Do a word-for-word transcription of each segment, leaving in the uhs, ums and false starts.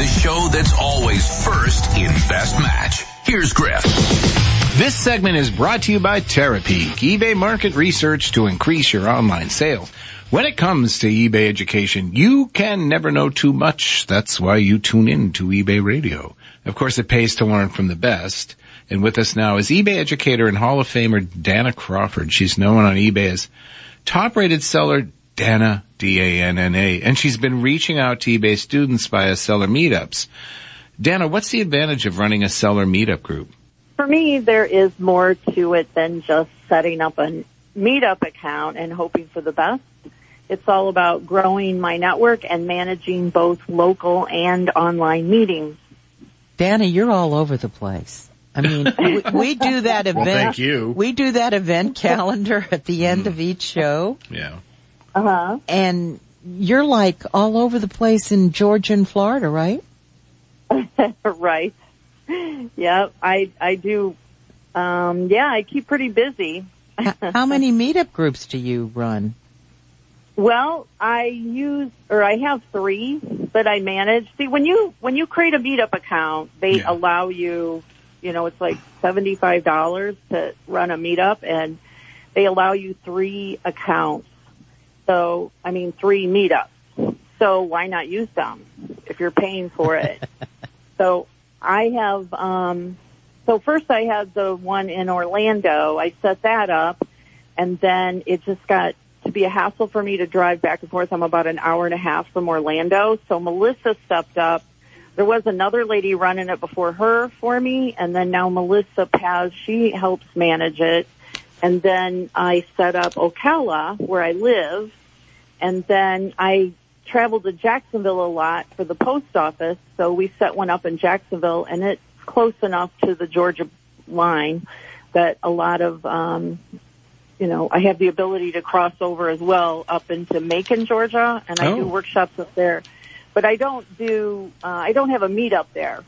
show that's always first in Best Match. Here's Griff. This segment is brought to you by Terapeak, eBay market research to increase your online sales. When it comes to eBay education, you can never know too much. That's why you tune in to eBay Radio. Of course, it pays to learn from the best. And with us now is eBay educator and Hall of Famer Dana Crawford. She's known on eBay as top-rated seller Dana, D A N N A. And she's been reaching out to eBay students via seller meetups. Dana, what's the advantage of running a seller meetup group? For me, there is more to it than just setting up a meetup account and hoping for the best. It's all about growing my network and managing both local and online meetings. Dana, you're all over the place. I mean, we, we do that event. Well, thank you. We do that event calendar at the end mm. of each show. Yeah. Uh-huh. And you're like all over the place in Georgia and Florida, right? Right. Yeah, I I do. Um, yeah, I keep pretty busy. How many meetup groups do you run? Well, I use, or I have three that I manage. See, when you, when you create a meetup account, they yeah. allow you, you know, it's like seventy-five dollars to run a meetup, and they allow you three accounts. So, I mean, three meetups. So why not use them if you're paying for it? So I have, um, so first I had the one in Orlando. I set that up, and then it just got to be a hassle for me to drive back and forth. I'm about an hour and a half from Orlando. So Melissa stepped up. There was another lady running it before her for me, and then now Melissa Paz, she helps manage it. And then I set up Ocala, where I live, and then I traveled to Jacksonville a lot for the post office, so we set one up in Jacksonville, and it's close enough to the Georgia line that a lot of, um, you know, I have the ability to cross over as well up into Macon, Georgia, and I oh. do workshops up there. But I don't do, uh, I don't have a meetup there.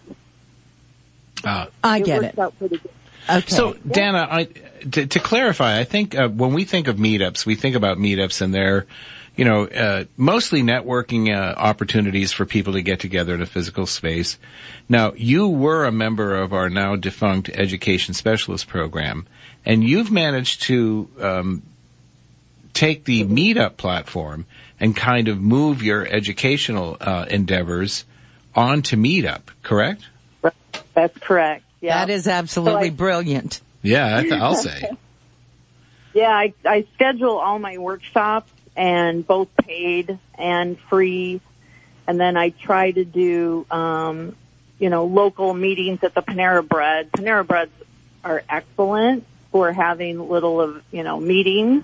Uh, I it get works it. Out pretty good. Okay. So, Dana, I, to, to clarify, I think uh, when we think of meetups, we think about meetups and they're, you know, uh, mostly networking uh, opportunities for people to get together in a physical space. Now, you were a member of our now defunct Education Specialist Program, and you've managed to um, take the meetup platform and kind of move your educational uh, endeavors onto Meetup, correct? That's correct. Yeah, that is absolutely so I, brilliant. Yeah, I'll say. Yeah, I, I schedule all my workshops, and both paid and free, and then I try to do, um, you know, local meetings at the Panera Bread. Panera Breads are excellent for having little of, you know, meetings.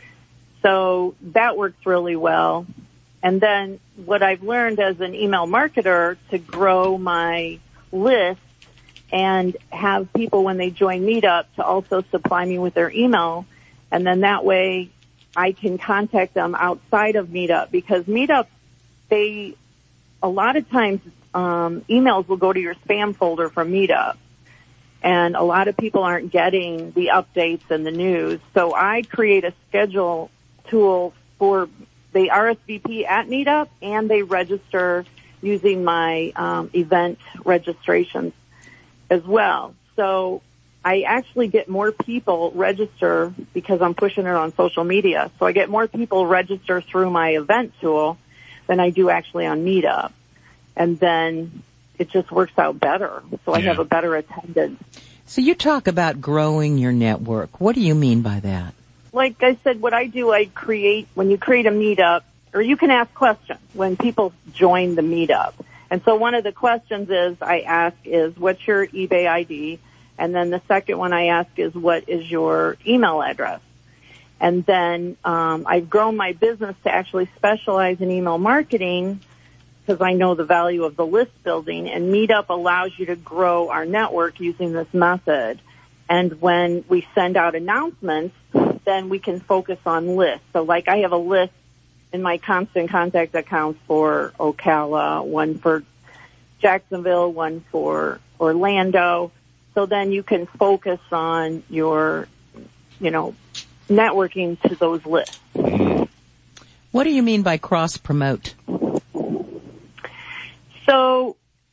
So that works really well. And then what I've learned as an email marketer to grow my list and have people, when they join Meetup, to also supply me with their email. And then that way I can contact them outside of Meetup, because Meetup, they, a lot of times, um, emails will go to your spam folder from Meetup. And a lot of people aren't getting the updates and the news. So I create a schedule tool for, they R S V P at Meetup, and they register using my um, event registrations as well. So I actually get more people register because I'm pushing it on social media. So I get more people register through my event tool than I do actually on Meetup. And then it just works out better. So I yeah. have a better attendance. So you talk about growing your network. What do you mean by that? Like I said, what I do, I create, when you create a Meetup, or you can ask questions when people join the Meetup. And so one of the questions is, I ask is, what's your eBay I D? And then the second one I ask is, what is your email address? And then um, I've grown my business to actually specialize in email marketing because I know the value of the list building. And Meetup allows you to grow our network using this method. And when we send out announcements, then we can focus on lists. So like I have a list in my constant contact accounts for Ocala, one for Jacksonville, one for Orlando. So then you can focus on your, you know, networking to those lists. What do you mean by cross-promote? So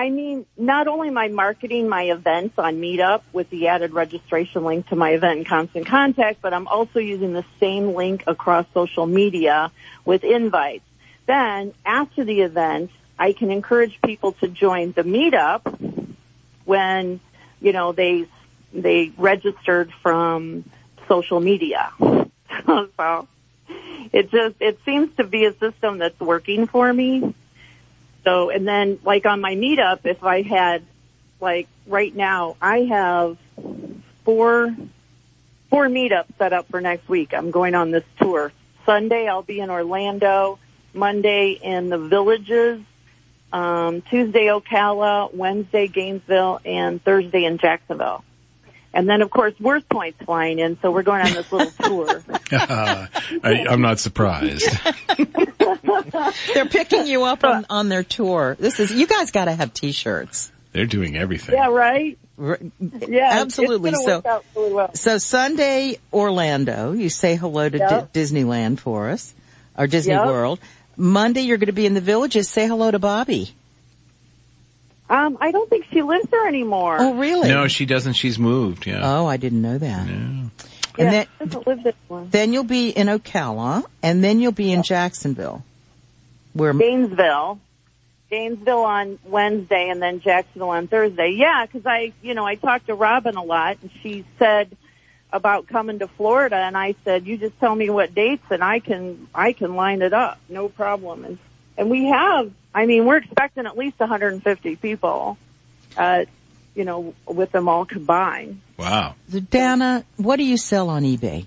I mean, not only am I marketing my events on Meetup with the added registration link to my event in Constant Contact, but I'm also using the same link across social media with invites. Then, after the event, I can encourage people to join the Meetup when, you know, they they registered from social media. So it just, it seems to be a system that's working for me. So, and then like on my Meetup, if I had, like right now, I have four, four Meetups set up for next week. I'm going on this tour. Sunday, I'll be in Orlando. Monday in the Villages. Um, Tuesday, Ocala. Wednesday, Gainesville. And Thursday in Jacksonville. And then, of course, Worth Point's flying in, so we're going on this little tour. uh, I, I'm not surprised. They're picking you up on, on their tour. This is, you guys got to have T-shirts. They're doing everything. Yeah, right? Yeah, absolutely. It's so, work out really well. so Sunday, Orlando, you say hello to Yep. D- Disneyland for us, or Disney Yep. World. Monday, you're going to be in the Villages. Say hello to Bobby. Um, I don't think she lives there anymore. Oh, really? No, she doesn't. She's moved. Yeah. Oh, I didn't know that. Yeah. And yeah, then, she doesn't live there anymore. then you'll be in Ocala, and then you'll be in Jacksonville. Where Gainesville. Gainesville on Wednesday and then Jacksonville on Thursday. Yeah, because I, you know, I talked to Robin a lot, and she said about coming to Florida, and I said, you just tell me what dates, and I can, I can line it up, no problem. And and we have, I mean, we're expecting at least one hundred fifty people, uh, you know, with them all combined. Wow. Dana, what do you sell on eBay?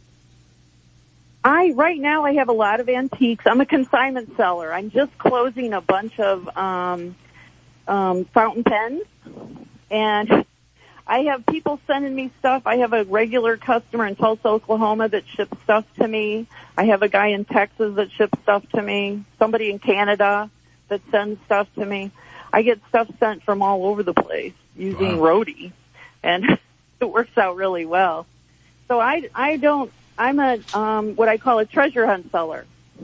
I, right now, I have a lot of antiques. I'm a consignment seller. I'm just closing a bunch of, um, um, fountain pens, and I have people sending me stuff. I have a regular customer in Tulsa, Oklahoma that ships stuff to me. I have a guy in Texas that ships stuff to me. Somebody in Canada that sends stuff to me. I get stuff sent from all over the place using Wow. Roadie, and it works out really well. So I, I don't, I'm a, um, what I call a treasure hunt seller.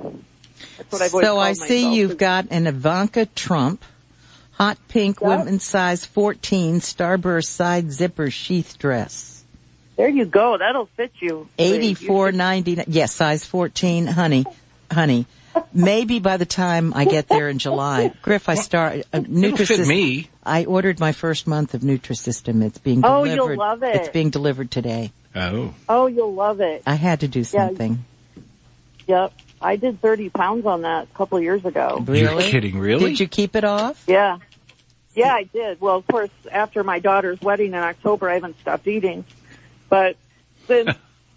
That's what I've always So called I see myself. you've got an Ivanka Trump, hot pink Yep. women's size fourteen, starburst side zipper sheath dress. There you go. That'll fit you. eighty-four ninety-nine. Yes, size fourteen, honey, honey. Maybe by the time I get there in July, Griff, I start uh, It'll fit Nutrisystem. me. I ordered my first month of Nutrisystem. It's being Oh, delivered. you'll love it. It's being delivered today. Oh. Oh, you'll love it. I had to do something. Yep. I did thirty pounds on that a couple of years ago. Really? You're kidding, really? Did you keep it off? Yeah. Yeah, I did. Well, of course, after my daughter's wedding in October, I haven't stopped eating. But then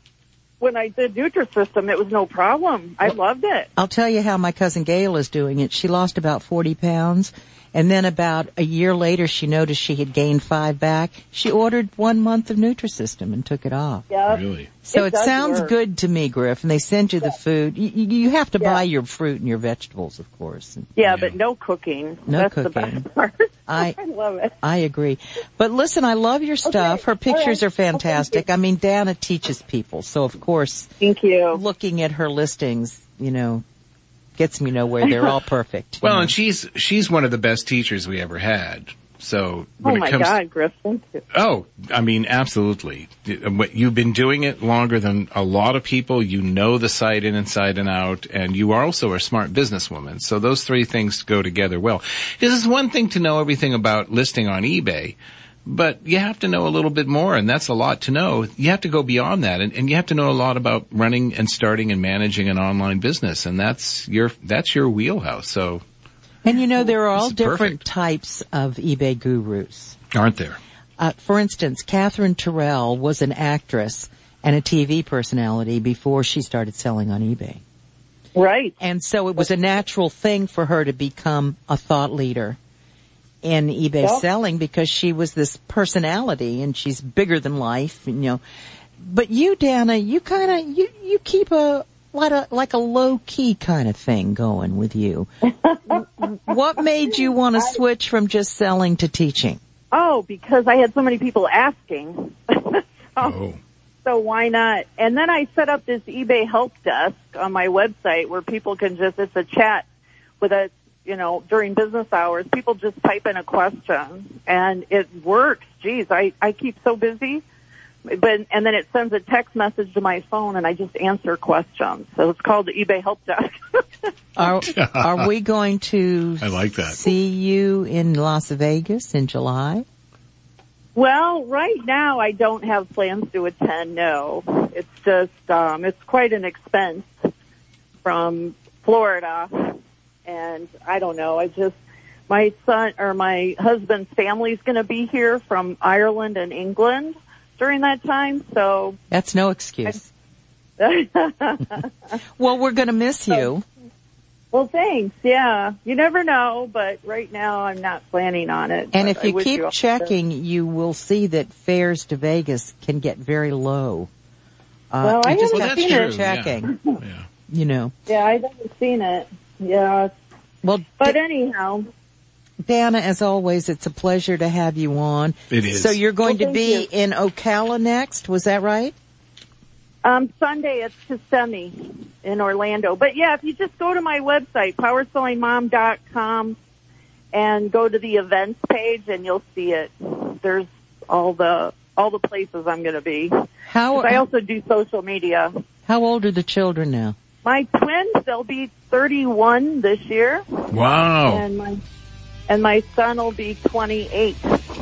when I did Nutrisystem, it was no problem. I loved it. I'll tell you how my cousin Gail is doing it. She lost about forty pounds, and then about a year later, she noticed she had gained five back. She ordered one month of Nutrisystem and took it off. Yeah. Really? So It it, does sounds work. good to me, Griff, and they send you the food. You, you you have to Yeah. buy your fruit and your vegetables, of course. Yeah, but no cooking. No That's cooking. the best part. I- I love it. I agree. But listen, I love your stuff. Her pictures All are right. Well, thank fantastic. I mean, Dana teaches people, so of course, Thank you. looking at her listings, you know, gets me nowhere. They're all perfect. you Well, know. and she's she's one of the best teachers we ever had. So Oh when my it comes God, Griff, thank you. Oh, I mean, absolutely. You've been doing it longer than a lot of people. You know the site in inside and out, and you are also a smart businesswoman. So those three things go together well. This is one thing to know everything about listing on eBay, but you have to know a little bit more, and that's a lot to know. You have to go beyond that, and, and you have to know a lot about running and starting and managing an online business, and that's your that's your wheelhouse. So, And you know, there are all This is different perfect. types of eBay gurus. aren't there? Uh, for instance, Catherine Terrell was an actress and a T V personality before she started selling on eBay. Right. And so it was a natural thing for her to become a thought leader in eBay Yep. selling because she was this personality and she's bigger than life, you know. But you, Dana, you kind of, you, you keep a, like a, like a low key kind of thing going with you. What made you want to switch from just selling to teaching? Oh, because I had so many people asking. so, Oh. so why not? And then I set up this eBay help desk on my website where people can just, it's a chat with a, you know, during business hours, people just type in a question and it works. Geez, I, I keep so busy. But, and then it sends a text message to my phone and I just answer questions. So it's called the eBay Help Desk. Are, are we going to I like that. see you in Las Vegas in July? Well, right now I don't have plans to attend, no. It's just, um, it's quite an expense from Florida. And I don't know, I just, my son or my husband's family's going to be here from Ireland and England during that time, so. That's no excuse. Well, we're going to miss you. Well, thanks. Yeah. You never know, but right now I'm not planning on it. And But if I you wish keep all the checking, you will see that fares to Vegas can get very low. Uh, Well, I you just haven't have to seen keep it. checking, Yeah. Yeah. you know. Yeah, I haven't seen it. Yeah. Well, But D- anyhow, Dana, as always, it's a pleasure to have you on. It is. So you're going Well, to be thank you. in Ocala next, was that right? um, Sunday it's Kissimmee in Orlando. But yeah, if you just go to my website, power selling mom dot com, and go to the events page and you'll see it. There's all the, all the places I'm going to be. How, 'Cause I also do social media. how old are the children now? My twins, they'll be thirty-one this year. Wow. And my, and my son will be twenty-eight.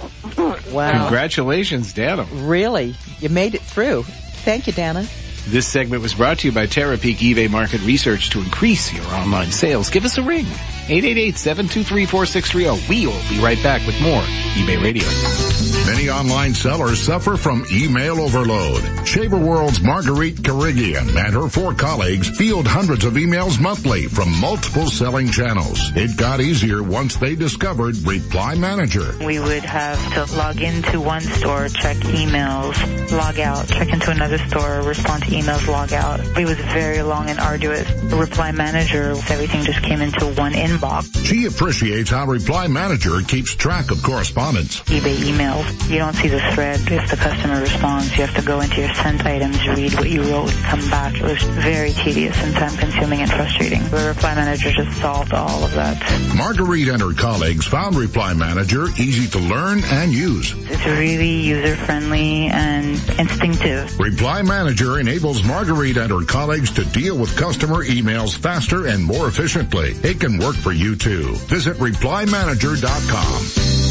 Wow. Congratulations, Dana. Really? You made it through. Thank you, Dana. This segment was brought to you by Terapeak eBay Market Research. To increase your online sales, give us a ring. eight eight eight, seven two three, four six three zero. We'll be right back with more eBay Radio. Many online sellers suffer from email overload. Shaver World's Marguerite Carrigian and her four colleagues field hundreds of emails monthly from multiple selling channels. It got easier once they discovered Reply Manager. We would have to log into one store, check emails, log out, check into another store, respond to emails, log out. It was very long and arduous. The Reply Manager, everything just came into one inbox. She appreciates how Reply Manager keeps track of correspondence. eBay emails, you don't see the thread. If the customer responds, you have to go into your sent items, read what you wrote, come back. It was very tedious and time-consuming and frustrating. The Reply Manager just solved all of that. Marguerite and her colleagues found Reply Manager easy to learn and use. It's really user-friendly and instinctive. Reply Manager enables Marguerite and her colleagues to deal with customer emails faster and more efficiently. It can work for you too. Visit reply manager dot com.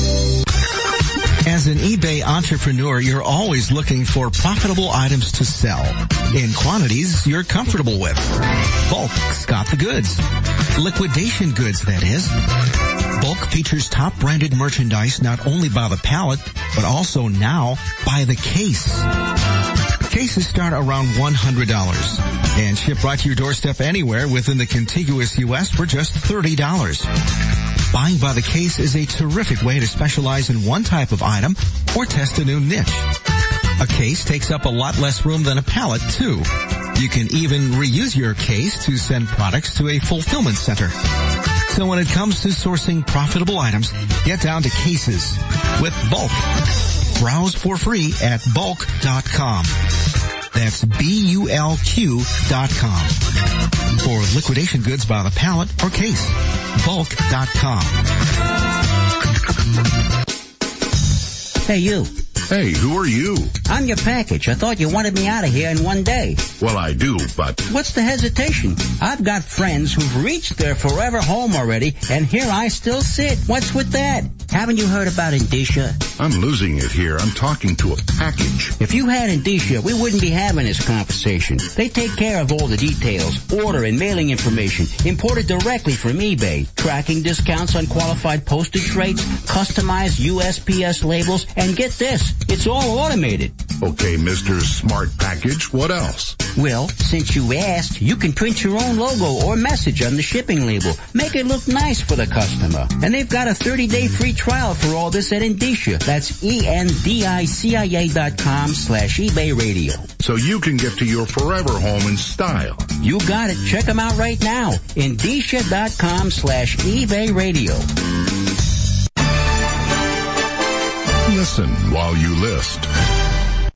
As an eBay entrepreneur, you're always looking for profitable items to sell in quantities you're comfortable with. Bulk's got the goods. Liquidation goods, that is. Bulk features top branded merchandise not only by the pallet, but also now by the case. Cases start around one hundred dollars and ship right to your doorstep anywhere within the contiguous U S for just thirty dollars. Buying by the case is a terrific way to specialize in one type of item or test a new niche. A case takes up a lot less room than a pallet, too. You can even reuse your case to send products to a fulfillment center. So when it comes to sourcing profitable items, get down to cases with Bulk. Browse for free at bulk dot com. That's B U L Q dot com. For liquidation goods by the pallet or case. bulk dot com. Hey, you. Hey, who are you? I'm your package. I thought you wanted me out of here in one day. Well, I do, but... What's the hesitation? I've got friends who've reached their forever home already, and here I still sit. What's with that? Haven't you heard about Indicia? I'm losing it here. I'm talking to a package. If you had Indicia, we wouldn't be having this conversation. They take care of all the details, order and mailing information, imported directly from eBay, tracking discounts on qualified postage rates, customized U S P S labels, and get this, it's all automated. Okay, Mister Smart Package, what else? Well, since you asked, you can print your own logo or message on the shipping label. Make it look nice for the customer. And they've got a thirty-day free trial for all this at Indicia. That's E-N-D-I-C-I-A dot com slash eBay radio. So you can get to your forever home in style. You got it. Check them out right now. Indicia dot com slash eBay radio. Listen while you list.